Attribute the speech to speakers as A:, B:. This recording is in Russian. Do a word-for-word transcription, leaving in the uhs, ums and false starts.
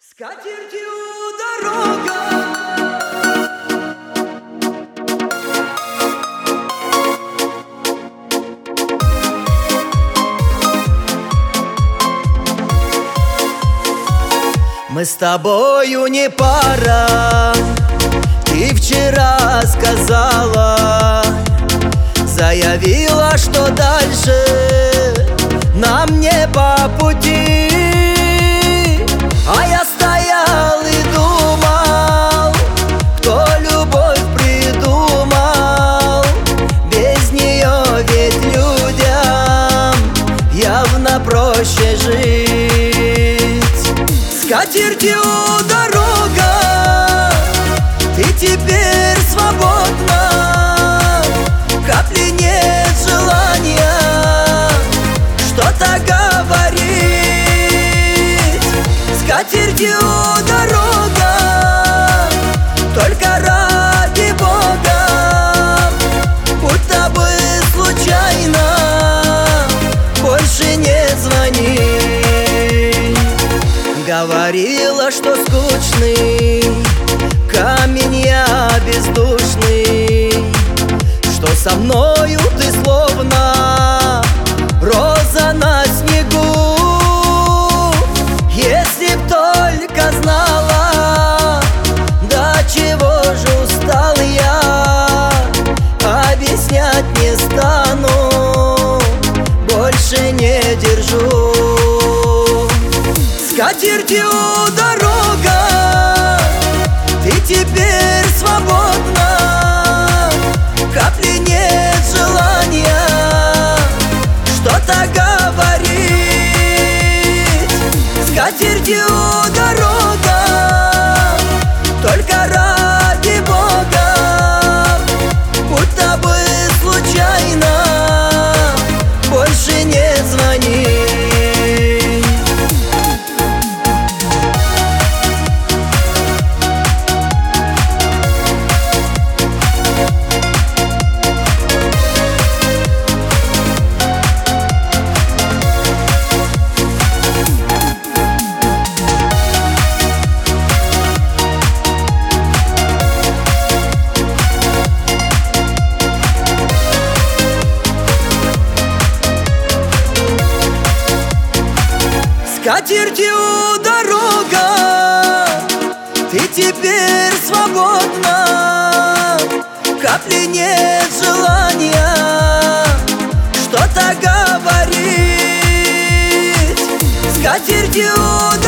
A: Скатертью дорога. Мы с тобою не пара, ты вчера сказала, заявила, что дальше нам не по пути. А я стоял и думал, кто любовь придумал. Без нее ведь людям явно проще жить. Скатертью дорога, ты теперь свободна. Капли нет желания что-то говорить. Скатертью дорога, только ради Бога, будто бы случайно больше не звони. Говорила, что скучный камень я бездушный, что со мною ты словно роза на снегу. Если б только знала, до чего же устал я, объяснять не стану, больше не держу. Скатертью дорога, ты теперь свободна. Капли нет желания что-то говорить. Скатертью дорога, только ради Бога, будто бы случайно больше не звони. Скатертью дорога, ты теперь свободна. Капли нет желания что-то говорить. Скатертью дорога,